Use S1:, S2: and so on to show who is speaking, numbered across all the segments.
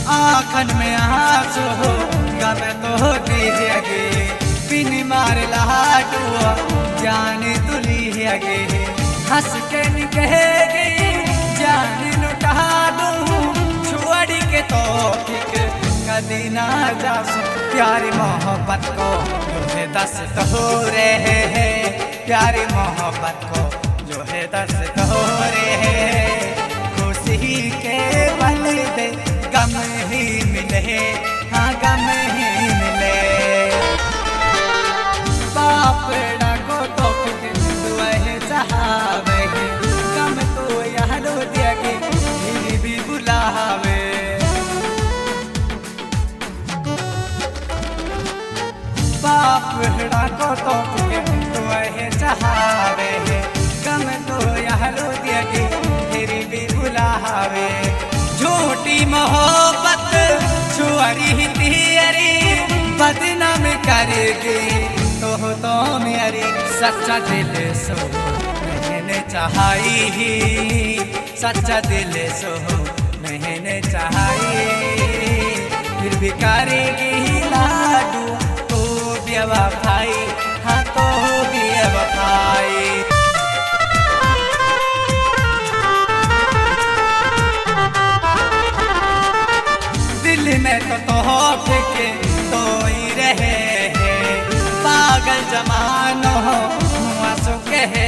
S1: आँखन में आंसू गम तो दिहगे बिन मार लाटू जान तुली हगे हंस के निकहेगी जान लुटा दूं छोड़ के तो फिक कदी ना जासू प्यारी मोहब्बत को जो है दस तो रहे हैं प्यारी मोहब्बत को जो है दस तो रहे खुशी के पल दे गम ही मिले हाँ गम ही मिले बाप डाको तो दुआए चाहवे गम तो यहाँ लो दिया के भी बुलावे बाप डाको तो दुआए चाहवे गम तो यहाँ लो दिया के फिर भी बुलावे झूठी मोहब्बत छुआरी तियरी बदनाम करेगी तो मेरी सच्चा दिल सो मैंने चाही सच्चा दिल सो मैंने चाही फिर भी करेगी लाडू तो बेवफाई हाँ तो बेवफाई दिल में तो फेंके तो ही रहे पागल जमानो आंसू कहे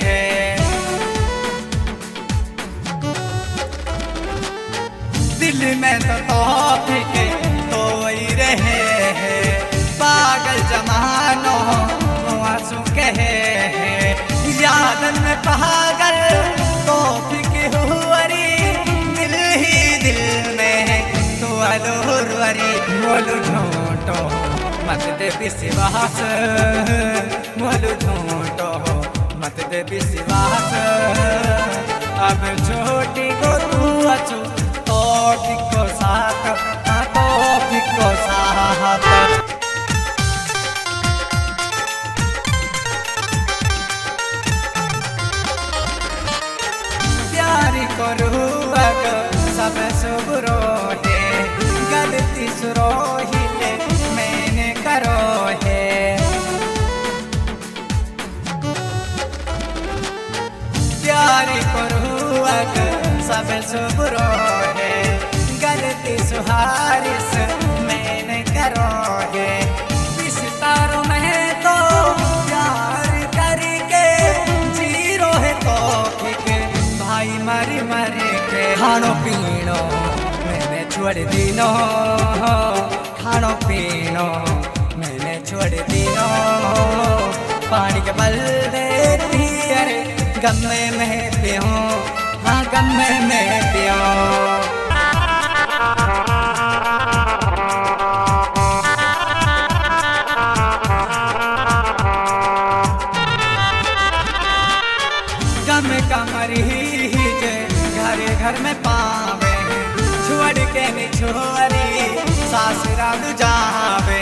S1: दिल में तो फेंके तो ही रहे पागल जमानो आंसू कहे यादन में पागल तो फिके हुआरी दिल ही दिल में तो अलोरवरी बोलू झूठो मत दे विश्वास बोलू झूठो मत दे विश्वास अब छोटी को तू अचू तो फिको साथ तो फिको साथ प्यारी करू सब सुबरो है गलती सुरो ही मैंने करो है प्यारी करू सब सुबरो है गलती सुहारिस मैंने करो है विस्तार में तो प्यार करके जीरो है तो भाई मरी मरी के खानो पीनो मैंने छोड़ दीनो खानो पीनो मैंने छोड़ दीनो पानी के बल देती अरे गम में पियो हाँ गम में पियो गम कमरी घर घर में पावे छोड़ के नहीं छोरी सासुराल जावे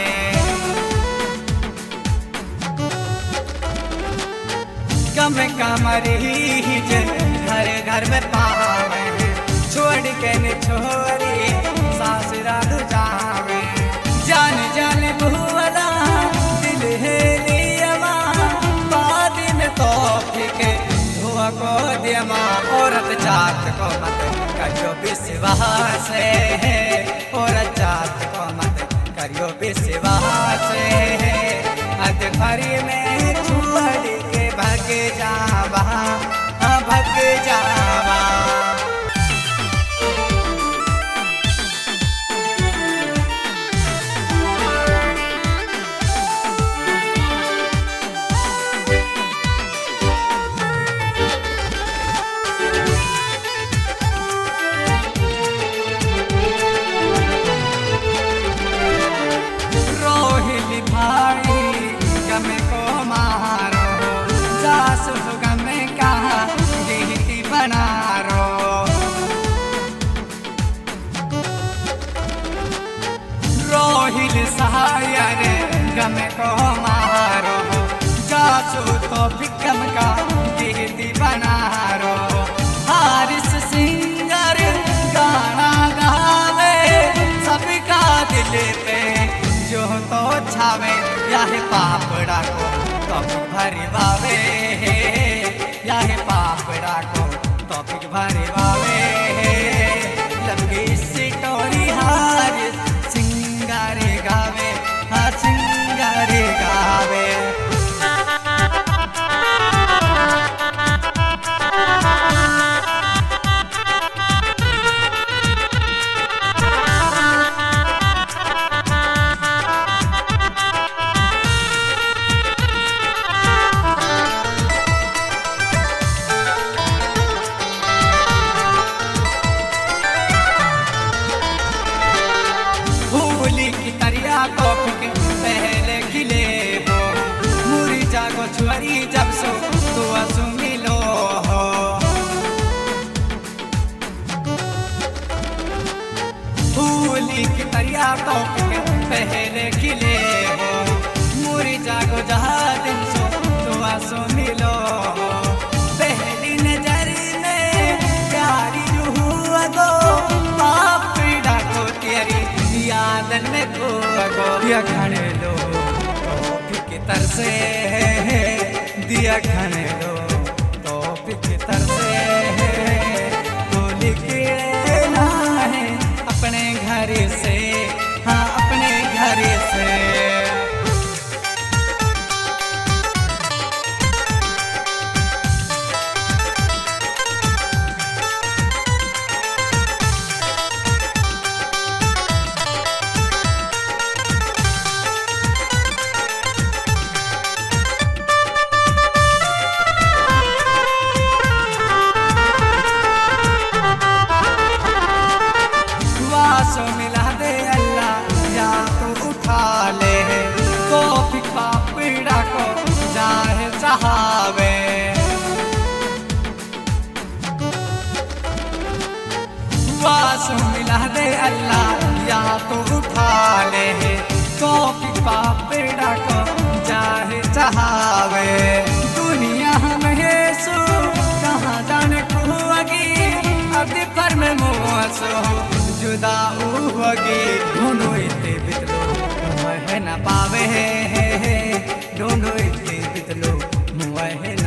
S1: गम कमरी घर घर में पावे छोड़ के नहीं छोरी सासुराल जावे जान जान भूला दिल है लिया बाद में तो फिके धुआ को दिया औरत जात को मत करियो विश्वास औरत जात को मत करियो विश्वास अध भरी में छोड़ के भग जावा भग जावा सहायरे गम को मारो जासू तो भिकम का दीदी बना रो हारिस सिंगर गाना गावे टॉपिक भरी बावे या है पापड़ा को टॉपिक भरी बावे लंबी स्टोरी हार सिंगारे गावे हाँ सिंगारे गावे टॉपिक पहले खिले हो मुरी जागो छुआरी जब सो तो आंसू मिलो हो फूली की तरिया टॉपिक पहले खिले हो मुरी जागो जहाँ दिन सो तो आंसू मिलो हो पहली नजर में प्यारी रूह गो बाप डाको तेरी यादन में को दिया खाने लो टॉपिक तरसे दिया खाने लो टॉपिक तरसे तो लिखना है अपने घर से हाँ अपने घर से सो मिला दे अल्लाह या तो उठा ले टॉपिक पापड़ा को जाहे चाहवे सो मिला दे अल्लाह या तो उठा ले टॉपिक पापड़ा को जाहे चाहवे दुनिया में सो कहाँ जाने को होगी अभी पर में मोसो जुदा उहोगी ढूंढो इतने बितलो मुँह है न पावे ढूंढो इतने बितलो मुँह है